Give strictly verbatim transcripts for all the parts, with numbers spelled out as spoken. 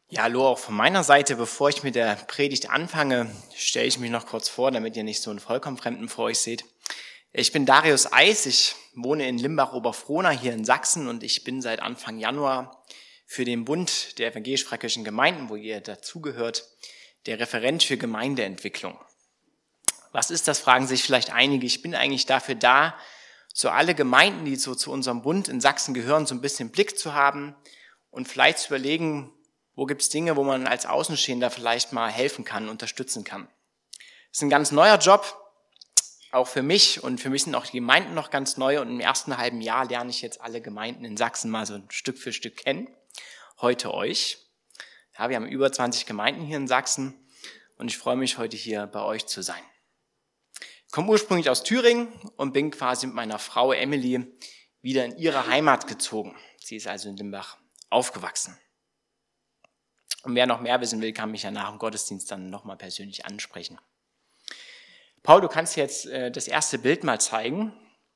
Ja, hallo auch von meiner Seite. Bevor ich mit der Predigt anfange, stelle ich mich noch kurz vor, damit ihr nicht so einen vollkommen Fremden vor euch seht. Ich bin Darius Eis, ich wohne in Limbach-Oberfrohna hier in Sachsen und ich bin seit Anfang Januar für den Bund der evangelisch-freikirchlichen Gemeinden, wo ihr dazugehört, der Referent für Gemeindeentwicklung. Was ist das, fragen sich vielleicht einige. Ich bin eigentlich dafür da, so alle Gemeinden, die so zu unserem Bund in Sachsen gehören, so ein bisschen Blick zu haben und vielleicht zu überlegen, wo gibt es Dinge, wo man als Außenstehender vielleicht mal helfen kann, unterstützen kann. Das ist ein ganz neuer Job, auch für mich, und für mich sind auch die Gemeinden noch ganz neu, und im ersten halben Jahr lerne ich jetzt alle Gemeinden in Sachsen mal so ein Stück für Stück kennen. Heute euch. Ja, wir haben über zwanzig Gemeinden hier in Sachsen und ich freue mich, heute hier bei euch zu sein. Ich komme ursprünglich aus Thüringen und bin quasi mit meiner Frau Emily wieder in ihre Heimat gezogen. Sie ist also in Limbach aufgewachsen. Und wer noch mehr wissen will, kann mich ja nach dem Gottesdienst dann nochmal persönlich ansprechen. Paul, du kannst jetzt äh, das erste Bild mal zeigen.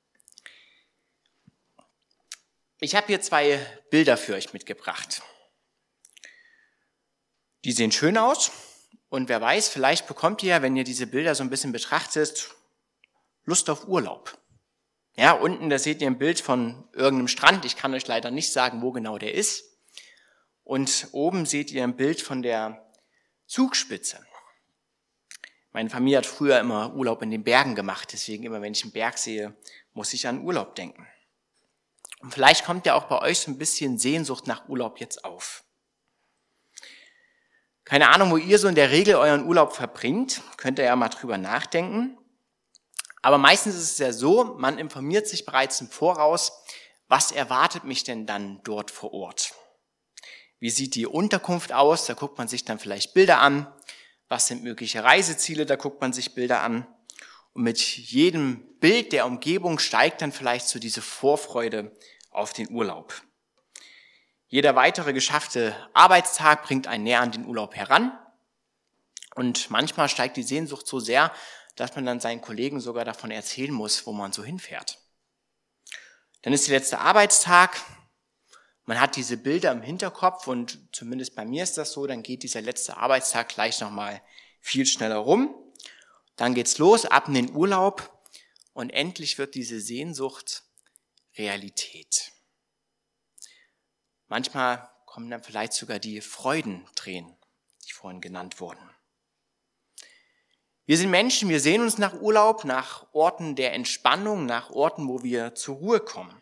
Ich habe hier zwei Bilder für euch mitgebracht. Die sehen schön aus und wer weiß, vielleicht bekommt ihr, wenn ihr diese Bilder so ein bisschen betrachtet, Lust auf Urlaub. Ja, unten, da seht ihr ein Bild von irgendeinem Strand. Ich kann euch leider nicht sagen, wo genau der ist. Und oben seht ihr ein Bild von der Zugspitze. Meine Familie hat früher immer Urlaub in den Bergen gemacht, deswegen immer, wenn ich einen Berg sehe, muss ich an Urlaub denken. Und vielleicht kommt ja auch bei euch so ein bisschen Sehnsucht nach Urlaub jetzt auf. Keine Ahnung, wo ihr so in der Regel euren Urlaub verbringt, könnt ihr ja mal drüber nachdenken. Aber meistens ist es ja so, man informiert sich bereits im Voraus, was erwartet mich denn dann dort vor Ort? Wie sieht die Unterkunft aus? Da guckt man sich dann vielleicht Bilder an. Was sind mögliche Reiseziele? Da guckt man sich Bilder an. Und mit jedem Bild der Umgebung steigt dann vielleicht so diese Vorfreude auf den Urlaub. Jeder weitere geschaffte Arbeitstag bringt einen näher an den Urlaub heran. Und manchmal steigt die Sehnsucht so sehr, dass man dann seinen Kollegen sogar davon erzählen muss, wo man so hinfährt. Dann ist der letzte Arbeitstag. Man hat diese Bilder im Hinterkopf und zumindest bei mir ist das so, dann geht dieser letzte Arbeitstag gleich nochmal viel schneller rum. Dann geht's los, ab in den Urlaub und endlich wird diese Sehnsucht Realität. Manchmal kommen dann vielleicht sogar die Freudentränen, die vorhin genannt wurden. Wir sind Menschen, wir sehen uns nach Urlaub, nach Orten der Entspannung, nach Orten, wo wir zur Ruhe kommen.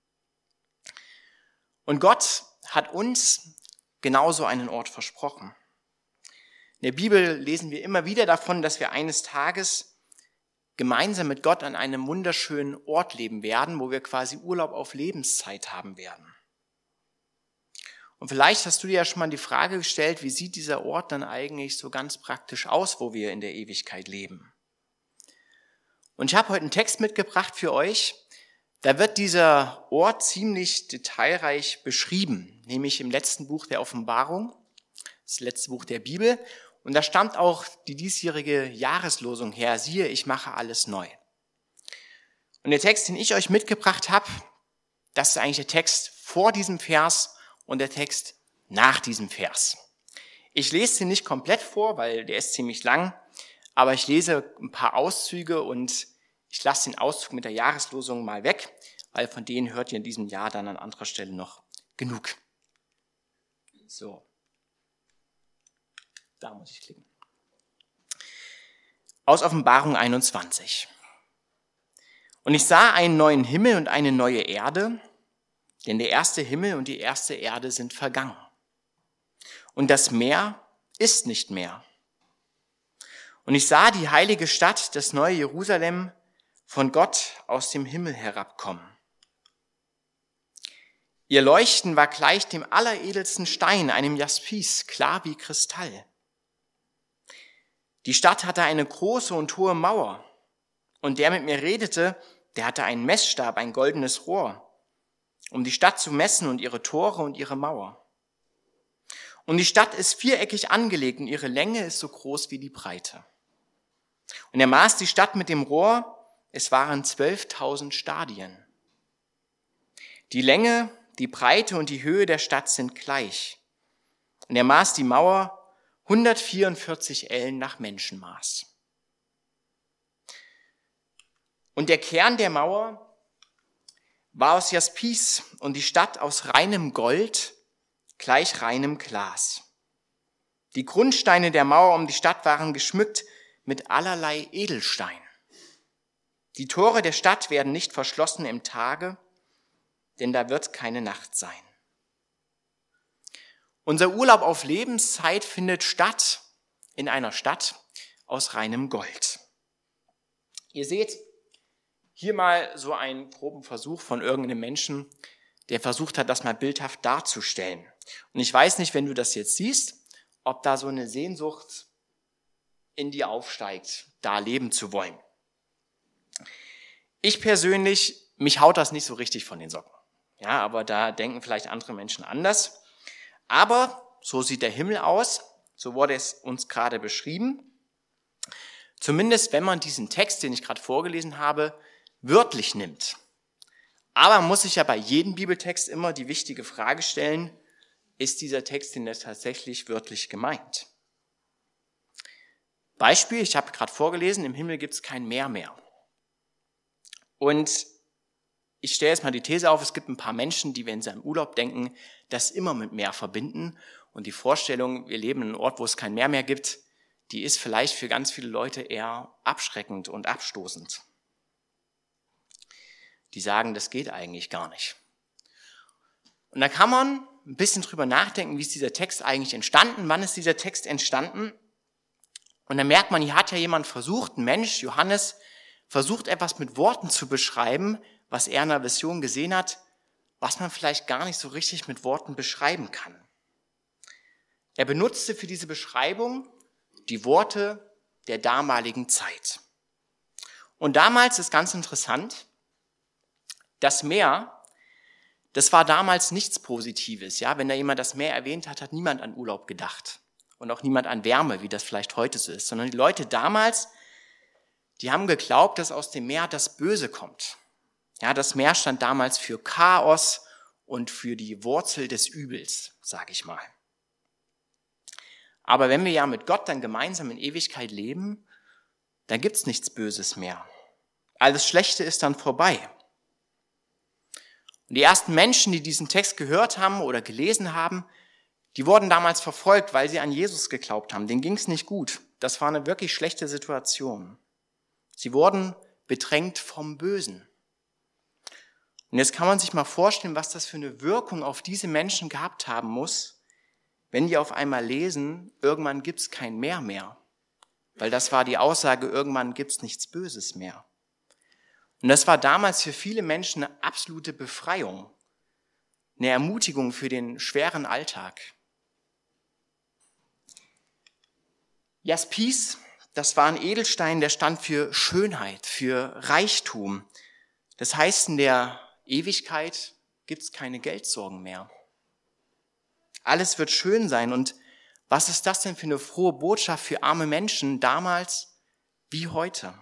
Und Gott hat uns genauso einen Ort versprochen. In der Bibel lesen wir immer wieder davon, dass wir eines Tages gemeinsam mit Gott an einem wunderschönen Ort leben werden, wo wir quasi Urlaub auf Lebenszeit haben werden. Und vielleicht hast du dir ja schon mal die Frage gestellt, wie sieht dieser Ort dann eigentlich so ganz praktisch aus, wo wir in der Ewigkeit leben? Und ich habe heute einen Text mitgebracht für euch. Da wird dieser Ort ziemlich detailreich beschrieben, nämlich im letzten Buch der Offenbarung, das letzte Buch der Bibel. Und da stammt auch die diesjährige Jahreslosung her, siehe, ich mache alles neu. Und der Text, den ich euch mitgebracht habe, das ist eigentlich der Text vor diesem Vers und der Text nach diesem Vers. Ich lese den nicht komplett vor, weil der ist ziemlich lang, aber ich lese ein paar Auszüge und ich lasse den Auszug mit der Jahreslosung mal weg, weil von denen hört ihr in diesem Jahr dann an anderer Stelle noch genug. So. Da muss ich klicken. Aus Offenbarung einundzwanzig. Und ich sah einen neuen Himmel und eine neue Erde, denn der erste Himmel und die erste Erde sind vergangen. Und das Meer ist nicht mehr. Und ich sah die heilige Stadt, das neue Jerusalem, von Gott aus dem Himmel herabkommen. Ihr Leuchten war gleich dem alleredelsten Stein, einem Jaspis, klar wie Kristall. Die Stadt hatte eine große und hohe Mauer, und der mit mir redete, der hatte einen Messstab, ein goldenes Rohr, um die Stadt zu messen und ihre Tore und ihre Mauer. Und die Stadt ist viereckig angelegt und ihre Länge ist so groß wie die Breite. Und er maß die Stadt mit dem Rohr, es waren zwölftausend Stadien. Die Länge, die Breite und die Höhe der Stadt sind gleich. Und er maß die Mauer hundertvierundvierzig Ellen nach Menschenmaß. Und der Kern der Mauer war aus Jaspis und die Stadt aus reinem Gold, gleich reinem Glas. Die Grundsteine der Mauer um die Stadt waren geschmückt mit allerlei Edelstein. Die Tore der Stadt werden nicht verschlossen im Tage, denn da wird keine Nacht sein. Unser Urlaub auf Lebenszeit findet statt in einer Stadt aus reinem Gold. Ihr seht hier mal so einen groben Versuch von irgendeinem Menschen, der versucht hat, das mal bildhaft darzustellen. Und ich weiß nicht, wenn du das jetzt siehst, ob da so eine Sehnsucht in dir aufsteigt, da leben zu wollen. Ich persönlich, mich haut das nicht so richtig von den Socken. Ja, aber da denken vielleicht andere Menschen anders. Aber so sieht der Himmel aus, so wurde es uns gerade beschrieben. Zumindest wenn man diesen Text, den ich gerade vorgelesen habe, wörtlich nimmt. Aber man muss sich ja bei jedem Bibeltext immer die wichtige Frage stellen, ist dieser Text denn tatsächlich wörtlich gemeint? Beispiel, ich habe gerade vorgelesen, im Himmel gibt es kein Meer mehr. Und ich stelle jetzt mal die These auf, es gibt ein paar Menschen, die, wenn sie an Urlaub denken, das immer mit Meer verbinden. Und die Vorstellung, wir leben in einem Ort, wo es kein Meer mehr gibt, die ist vielleicht für ganz viele Leute eher abschreckend und abstoßend. Die sagen, das geht eigentlich gar nicht. Und da kann man ein bisschen drüber nachdenken, wie ist dieser Text eigentlich entstanden, wann ist dieser Text entstanden. Und dann merkt man, hier hat ja jemand versucht, ein Mensch, Johannes, versucht etwas mit Worten zu beschreiben, was er in einer Vision gesehen hat, was man vielleicht gar nicht so richtig mit Worten beschreiben kann. Er benutzte für diese Beschreibung die Worte der damaligen Zeit. Und damals ist ganz interessant, das Meer, das war damals nichts Positives. Ja, wenn da jemand das Meer erwähnt hat, hat niemand an Urlaub gedacht. Und auch niemand an Wärme, wie das vielleicht heute so ist. Sondern die Leute damals, die haben geglaubt, dass aus dem Meer das Böse kommt. Ja, das Meer stand damals für Chaos und für die Wurzel des Übels, sage ich mal. Aber wenn wir ja mit Gott dann gemeinsam in Ewigkeit leben, dann gibt's nichts Böses mehr. Alles Schlechte ist dann vorbei. Und die ersten Menschen, die diesen Text gehört haben oder gelesen haben, die wurden damals verfolgt, weil sie an Jesus geglaubt haben. Denen ging's nicht gut. Das war eine wirklich schlechte Situation. Sie wurden bedrängt vom Bösen. Und jetzt kann man sich mal vorstellen, was das für eine Wirkung auf diese Menschen gehabt haben muss, wenn die auf einmal lesen, irgendwann gibt's kein Meer mehr. Weil das war die Aussage, irgendwann gibt's nichts Böses mehr. Und das war damals für viele Menschen eine absolute Befreiung, eine Ermutigung für den schweren Alltag. Jaspis, das war ein Edelstein, der stand für Schönheit, für Reichtum. Das heißt, in der Ewigkeit gibt's keine Geldsorgen mehr. Alles wird schön sein. Und was ist das denn für eine frohe Botschaft für arme Menschen damals wie heute?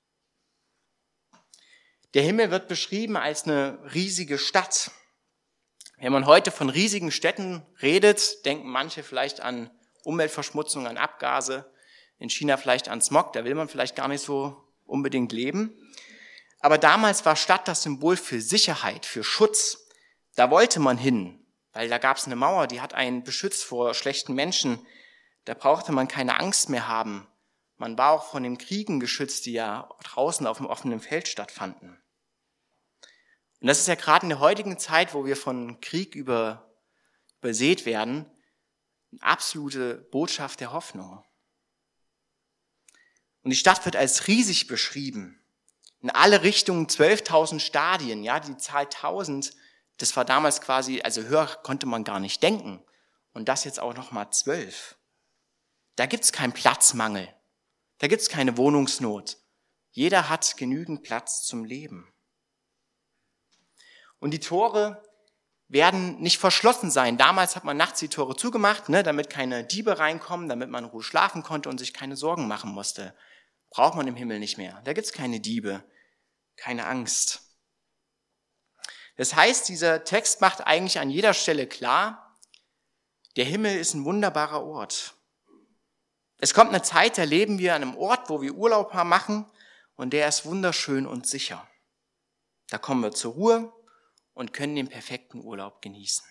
Der Himmel wird beschrieben als eine riesige Stadt. Wenn man heute von riesigen Städten redet, denken manche vielleicht an Umweltverschmutzung, an Abgase, in China vielleicht an Smog, da will man vielleicht gar nicht so unbedingt leben. Aber damals war Stadt das Symbol für Sicherheit, für Schutz. Da wollte man hin, weil da gab es eine Mauer, die hat einen beschützt vor schlechten Menschen. Da brauchte man keine Angst mehr haben. Man war auch von den Kriegen geschützt, die ja draußen auf dem offenen Feld stattfanden. Und das ist ja gerade in der heutigen Zeit, wo wir von Krieg über, übersät werden, eine absolute Botschaft der Hoffnung. Und die Stadt wird als riesig beschrieben. In alle Richtungen zwölftausend Stadien, ja, die Zahl tausend, das war damals quasi, also höher konnte man gar nicht denken. Und das jetzt auch nochmal zwölf. Da gibt's keinen Platzmangel. Da gibt's keine Wohnungsnot. Jeder hat genügend Platz zum Leben. Und die Tore werden nicht verschlossen sein. Damals hat man nachts die Tore zugemacht, ne, damit keine Diebe reinkommen, damit man in Ruhe schlafen konnte und sich keine Sorgen machen musste. Braucht man im Himmel nicht mehr. Da gibt's keine Diebe, keine Angst. Das heißt, dieser Text macht eigentlich an jeder Stelle klar, Der Himmel ist ein wunderbarer Ort. Es kommt eine Zeit, da leben wir an einem Ort, wo wir Urlaub machen und der ist wunderschön und sicher. Da kommen wir zur Ruhe und können den perfekten Urlaub genießen.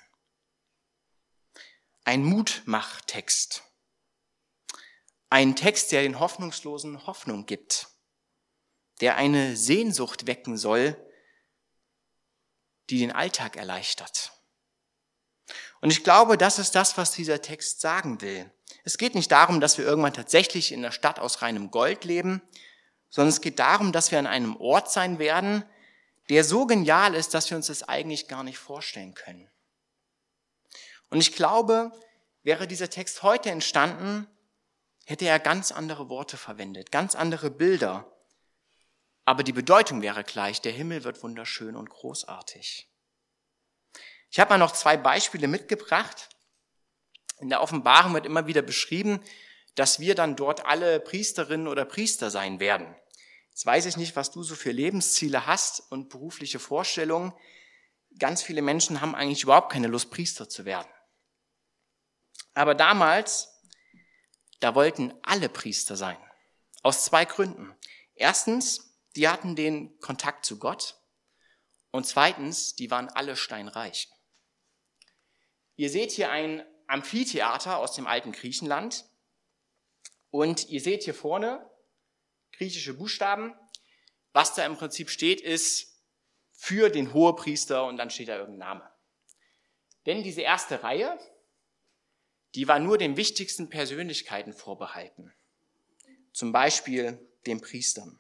Ein Mutmachtext. Ein Text, der den Hoffnungslosen Hoffnung gibt, der eine Sehnsucht wecken soll, die den Alltag erleichtert. Und ich glaube, das ist das, was dieser Text sagen will. Es geht nicht darum, dass wir irgendwann tatsächlich in der Stadt aus reinem Gold leben, sondern es geht darum, dass wir an einem Ort sein werden, der so genial ist, dass wir uns das eigentlich gar nicht vorstellen können. Und ich glaube, wäre dieser Text heute entstanden, hätte er ganz andere Worte verwendet, ganz andere Bilder. Aber die Bedeutung wäre gleich, der Himmel wird wunderschön und großartig. Ich habe mal noch zwei Beispiele mitgebracht. In der Offenbarung wird immer wieder beschrieben, dass wir dann dort alle Priesterinnen oder Priester sein werden. Jetzt weiß ich nicht, was du so für Lebensziele hast und berufliche Vorstellungen. Ganz viele Menschen haben eigentlich überhaupt keine Lust, Priester zu werden. Aber damals, da wollten alle Priester sein. Aus zwei Gründen. Erstens, die hatten den Kontakt zu Gott. Und zweitens, die waren alle steinreich. Ihr seht hier ein Amphitheater aus dem alten Griechenland. Und ihr seht hier vorne griechische Buchstaben. Was da im Prinzip steht, ist für den Hohepriester und dann steht da irgendein Name. Denn diese erste Reihe, die war nur den wichtigsten Persönlichkeiten vorbehalten. Zum Beispiel den Priestern.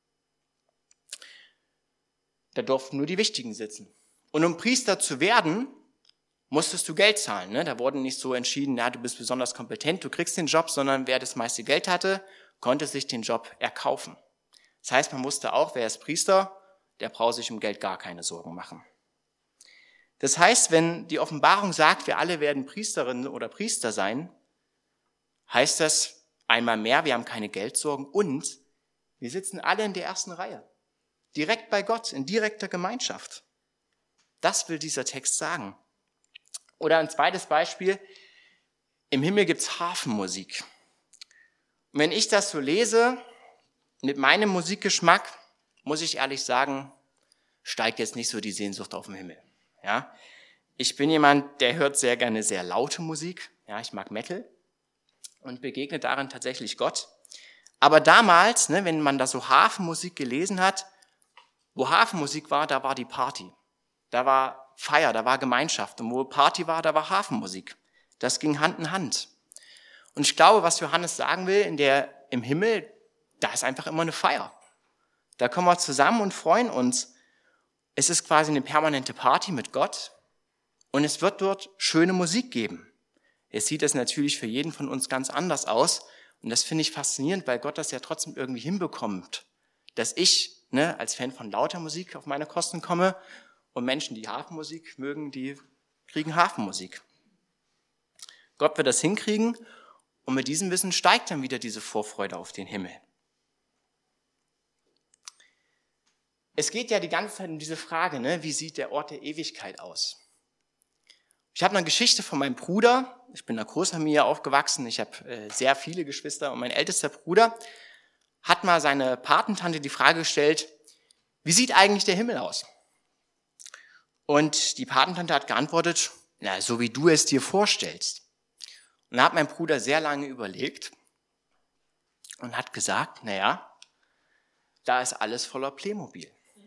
Da durften nur die Wichtigen sitzen. Und um Priester zu werden, musstest du Geld zahlen. Ne? Da wurde nicht so entschieden, na, du bist besonders kompetent, du kriegst den Job, sondern wer das meiste Geld hatte, konnte sich den Job erkaufen. Das heißt, man musste auch, wer ist Priester, der braucht sich um Geld gar keine Sorgen machen. Das heißt, wenn die Offenbarung sagt, wir alle werden Priesterinnen oder Priester sein, heißt das einmal mehr, wir haben keine Geldsorgen und wir sitzen alle in der ersten Reihe. Direkt bei Gott, in direkter Gemeinschaft. Das will dieser Text sagen. Oder ein zweites Beispiel, im Himmel gibt's Hafenmusik. Und wenn ich das so lese, mit meinem Musikgeschmack, muss ich ehrlich sagen, steigt jetzt nicht so die Sehnsucht auf den Himmel. Ja, ich bin jemand, der hört sehr gerne sehr laute Musik. Ja, ich mag Metal und begegne darin tatsächlich Gott. Aber damals, ne, wenn man da so Hafenmusik gelesen hat, wo Hafenmusik war, da war die Party. Da war Feier, da war Gemeinschaft. Und wo Party war, da war Hafenmusik. Das ging Hand in Hand. Und ich glaube, was Johannes sagen will, in der, im Himmel, da ist einfach immer eine Feier. Da kommen wir zusammen und freuen uns. Es ist quasi eine permanente Party mit Gott. Und es wird dort schöne Musik geben. Jetzt sieht es natürlich für jeden von uns ganz anders aus. Und das finde ich faszinierend, weil Gott das ja trotzdem irgendwie hinbekommt. Dass ich, ne, als Fan von lauter Musik auf meine Kosten komme und Menschen, die Hafenmusik mögen, die kriegen Hafenmusik. Gott wird das hinkriegen und mit diesem Wissen steigt dann wieder diese Vorfreude auf den Himmel. Es geht ja die ganze Zeit um diese Frage, ne, wie sieht der Ort der Ewigkeit aus? Ich habe eine Geschichte von meinem Bruder. Ich bin in einer Großfamilie aufgewachsen. Ich habe äh, sehr viele Geschwister und mein ältester Bruder hat mal seine Patentante die Frage gestellt, wie sieht eigentlich der Himmel aus? Und die Patentante hat geantwortet, na, so wie du es dir vorstellst. Und da hat mein Bruder sehr lange überlegt und hat gesagt, naja, da ist alles voller Playmobil.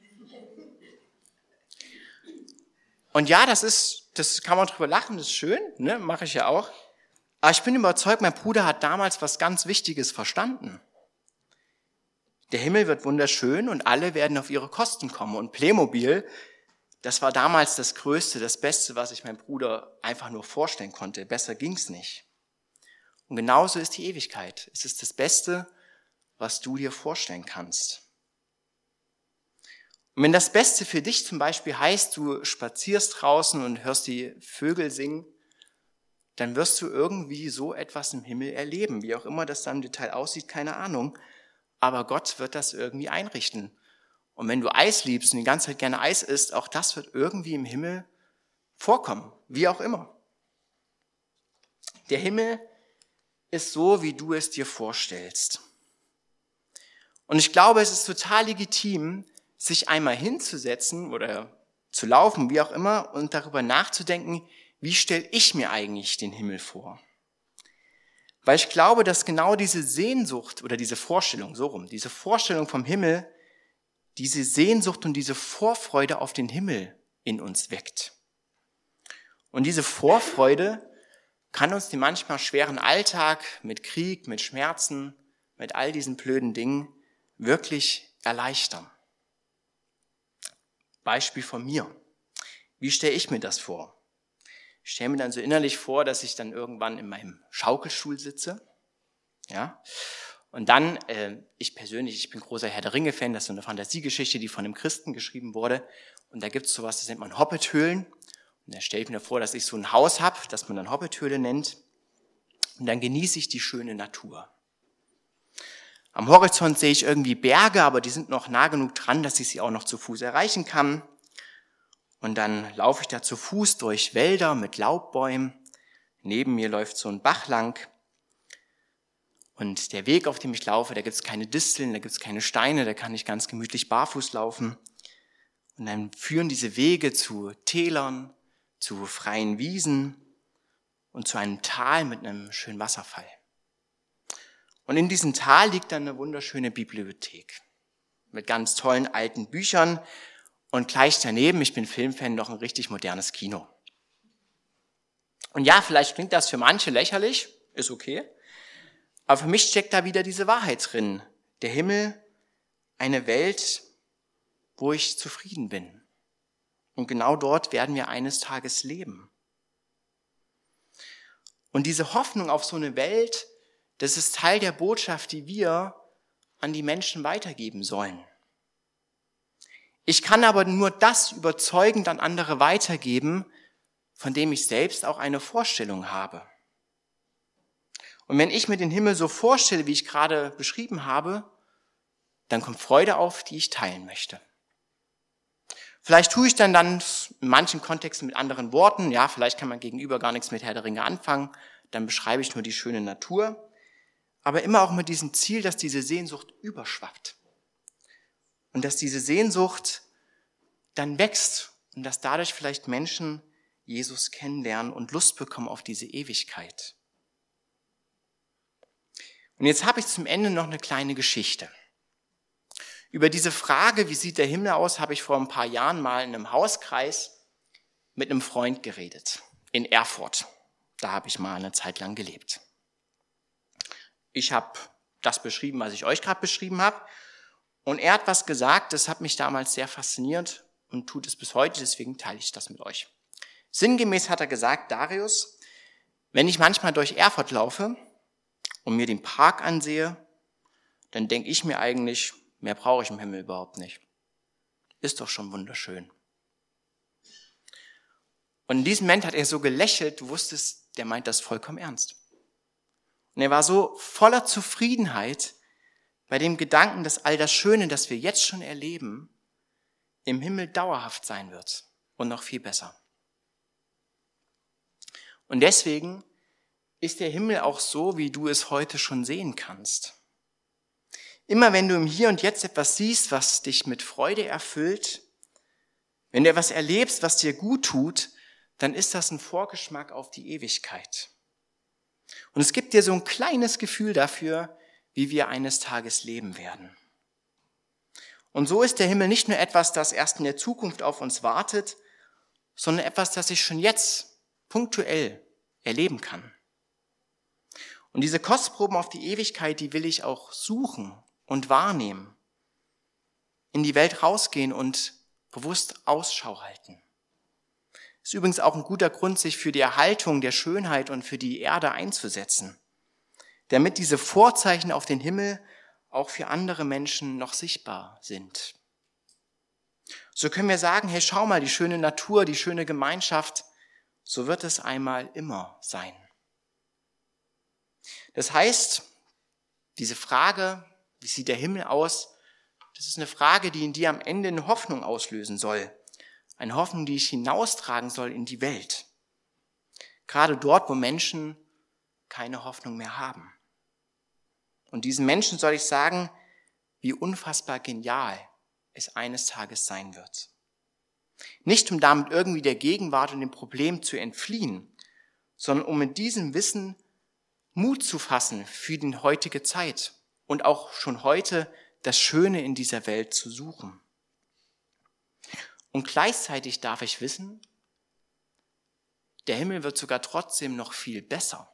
Und ja, das ist, das kann man drüber lachen, das ist schön, ne, mache ich ja auch. Aber ich bin überzeugt, mein Bruder hat damals was ganz Wichtiges verstanden. Der Himmel wird wunderschön und alle werden auf ihre Kosten kommen. Und Playmobil, das war damals das Größte, das Beste, was ich meinem Bruder einfach nur vorstellen konnte. Besser ging's nicht. Und genauso ist die Ewigkeit. Es ist das Beste, was du dir vorstellen kannst. Und wenn das Beste für dich zum Beispiel heißt, du spazierst draußen und hörst die Vögel singen, dann wirst du irgendwie so etwas im Himmel erleben. Wie auch immer das dann im Detail aussieht, keine Ahnung. Aber Gott wird das irgendwie einrichten. Und wenn du Eis liebst und die ganze Zeit gerne Eis isst, auch das wird irgendwie im Himmel vorkommen. Wie auch immer. Der Himmel ist so, wie du es dir vorstellst. Und ich glaube, es ist total legitim, sich einmal hinzusetzen oder zu laufen, wie auch immer, und darüber nachzudenken, wie stelle ich mir eigentlich den Himmel vor? Weil ich glaube, dass genau diese Sehnsucht oder diese Vorstellung, so rum, diese Vorstellung vom Himmel, diese Sehnsucht und diese Vorfreude auf den Himmel in uns weckt. Und diese Vorfreude kann uns den manchmal schweren Alltag mit Krieg, mit Schmerzen, mit all diesen blöden Dingen wirklich erleichtern. Beispiel von mir. Wie stelle ich mir das vor? Ich stelle mir dann so innerlich vor, dass ich dann irgendwann in meinem Schaukelstuhl sitze. Ja. Und dann, äh, ich persönlich, ich bin großer Herr der Ringe-Fan, das ist so eine Fantasiegeschichte, die von einem Christen geschrieben wurde. Und da gibt es sowas, das nennt man Hobbithöhlen. Und da stelle ich mir vor, dass ich so ein Haus habe, das man dann Hobbithöhle nennt. Und dann genieße ich die schöne Natur. Am Horizont sehe ich irgendwie Berge, aber die sind noch nah genug dran, dass ich sie auch noch zu Fuß erreichen kann. Und dann laufe ich da zu Fuß durch Wälder mit Laubbäumen. Neben mir läuft so ein Bach lang. Und der Weg, auf dem ich laufe, da gibt es keine Disteln, da gibt es keine Steine, da kann ich ganz gemütlich barfuß laufen. Und dann führen diese Wege zu Tälern, zu freien Wiesen und zu einem Tal mit einem schönen Wasserfall. Und in diesem Tal liegt dann eine wunderschöne Bibliothek mit ganz tollen alten Büchern. Und gleich daneben, ich bin Filmfan, noch ein richtig modernes Kino. Und ja, vielleicht klingt das für manche lächerlich, ist okay. Aber für mich steckt da wieder diese Wahrheit drin. Der Himmel, eine Welt, wo ich zufrieden bin. Und genau dort werden wir eines Tages leben. Und diese Hoffnung auf so eine Welt, das ist Teil der Botschaft, die wir an die Menschen weitergeben sollen. Ich kann aber nur das überzeugend an andere weitergeben, von dem ich selbst auch eine Vorstellung habe. Und wenn ich mir den Himmel so vorstelle, wie ich gerade beschrieben habe, dann kommt Freude auf, die ich teilen möchte. Vielleicht tue ich dann dann in manchen Kontexten mit anderen Worten, ja, vielleicht kann man gegenüber gar nichts mit Herr der Ringe anfangen, dann beschreibe ich nur die schöne Natur, aber immer auch mit diesem Ziel, dass diese Sehnsucht überschwappt. Und dass diese Sehnsucht dann wächst und dass dadurch vielleicht Menschen Jesus kennenlernen und Lust bekommen auf diese Ewigkeit. Und jetzt habe ich zum Ende noch eine kleine Geschichte. Über diese Frage, wie sieht der Himmel aus, habe ich vor ein paar Jahren mal in einem Hauskreis mit einem Freund geredet, in Erfurt. Da habe ich mal eine Zeit lang gelebt. Ich habe das beschrieben, was ich euch gerade beschrieben habe. Und er hat was gesagt, das hat mich damals sehr fasziniert und tut es bis heute, deswegen teile ich das mit euch. Sinngemäß hat er gesagt, Darius, wenn ich manchmal durch Erfurt laufe und mir den Park ansehe, dann denke ich mir eigentlich, mehr brauche ich im Himmel überhaupt nicht. Ist doch schon wunderschön. Und in diesem Moment hat er so gelächelt, du wusstest, der meint das vollkommen ernst. Und er war so voller Zufriedenheit bei dem Gedanken, dass all das Schöne, das wir jetzt schon erleben, im Himmel dauerhaft sein wird und noch viel besser. Und deswegen ist der Himmel auch so, wie du es heute schon sehen kannst. Immer wenn du im Hier und Jetzt etwas siehst, was dich mit Freude erfüllt, wenn du etwas erlebst, was dir gut tut, dann ist das ein Vorgeschmack auf die Ewigkeit. Und es gibt dir so ein kleines Gefühl dafür, wie wir eines Tages leben werden. Und so ist der Himmel nicht nur etwas, das erst in der Zukunft auf uns wartet, sondern etwas, das ich schon jetzt punktuell erleben kann. Und diese Kostproben auf die Ewigkeit, die will ich auch suchen und wahrnehmen. In die Welt rausgehen und bewusst Ausschau halten. Ist übrigens auch ein guter Grund, sich für die Erhaltung der Schönheit und für die Erde einzusetzen, damit diese Vorzeichen auf den Himmel auch für andere Menschen noch sichtbar sind. So können wir sagen, hey, schau mal, die schöne Natur, die schöne Gemeinschaft, so wird es einmal immer sein. Das heißt, diese Frage, wie sieht der Himmel aus, das ist eine Frage, die in dir am Ende eine Hoffnung auslösen soll. Eine Hoffnung, die ich hinaustragen soll in die Welt. Gerade dort, wo Menschen keine Hoffnung mehr haben. Und diesen Menschen soll ich sagen, wie unfassbar genial es eines Tages sein wird. Nicht um damit irgendwie der Gegenwart und dem Problem zu entfliehen, sondern um mit diesem Wissen Mut zu fassen für die heutige Zeit und auch schon heute das Schöne in dieser Welt zu suchen. Und gleichzeitig darf ich wissen, der Himmel wird sogar trotzdem noch viel besser.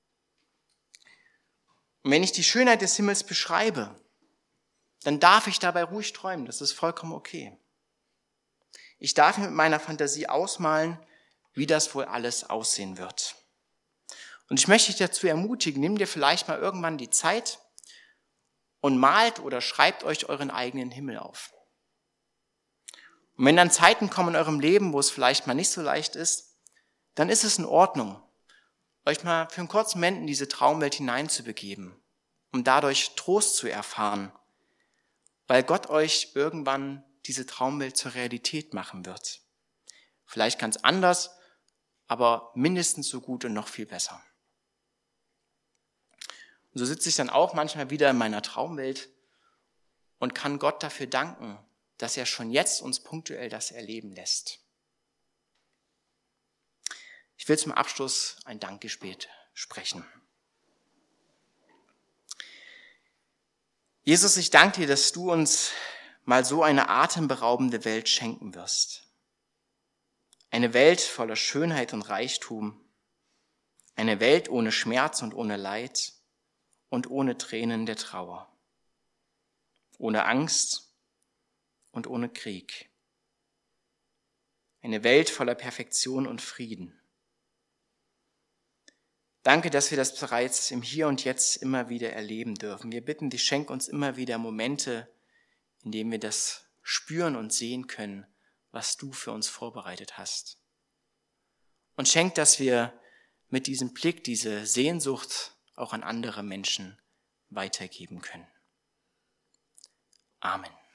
Und wenn ich die Schönheit des Himmels beschreibe, dann darf ich dabei ruhig träumen, das ist vollkommen okay. Ich darf mir mit meiner Fantasie ausmalen, wie das wohl alles aussehen wird. Und ich möchte dich dazu ermutigen, nimm dir vielleicht mal irgendwann die Zeit und malt oder schreibt euch euren eigenen Himmel auf. Und wenn dann Zeiten kommen in eurem Leben, wo es vielleicht mal nicht so leicht ist, dann ist es in Ordnung, euch mal für einen kurzen Moment in diese Traumwelt hineinzubegeben, um dadurch Trost zu erfahren, weil Gott euch irgendwann diese Traumwelt zur Realität machen wird. Vielleicht ganz anders, aber mindestens so gut und noch viel besser. Und so sitze ich dann auch manchmal wieder in meiner Traumwelt und kann Gott dafür danken, dass er schon jetzt uns punktuell das erleben lässt. Ich will zum Abschluss ein Dankgebet sprechen. Jesus, ich danke dir, dass du uns mal so eine atemberaubende Welt schenken wirst. Eine Welt voller Schönheit und Reichtum. Eine Welt ohne Schmerz und ohne Leid und ohne Tränen der Trauer. Ohne Angst und ohne Krieg. Eine Welt voller Perfektion und Frieden. Danke, dass wir das bereits im Hier und Jetzt immer wieder erleben dürfen. Wir bitten dich, schenk uns immer wieder Momente, in denen wir das spüren und sehen können, was du für uns vorbereitet hast. Und schenk, dass wir mit diesem Blick, diese Sehnsucht auch an andere Menschen weitergeben können. Amen.